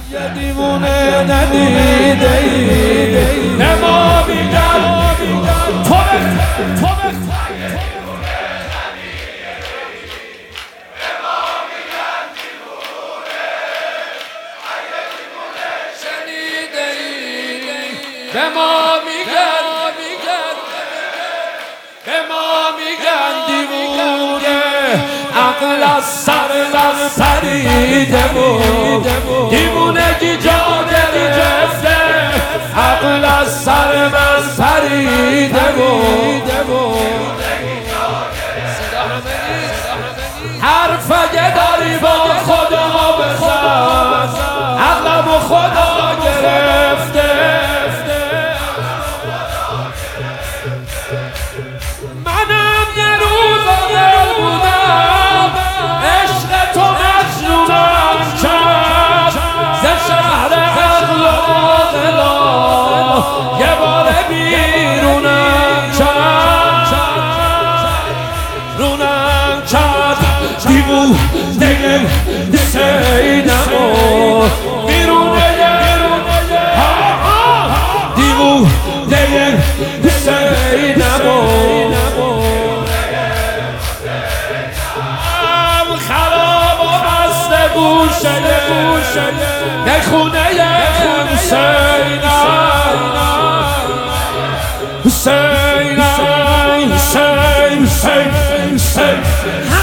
یه دیوونه ندیده ای به ما میگن تو به ما میگن دیوونه عقل از سر من پریده بود دیوونگی جا گرفته عقل از سر من پریده بود حرف اگه داری با خدا بزن عقلمو خدا گرفته منم یه روز آقل بودم عشق تو مجنونم کرد ز شهر عقل و عاقلا یه بار بیرونم کرد دیوونه حسینمو بیرونه دیوونه حسینمو خراب و بسته گوشه به خونه حسینم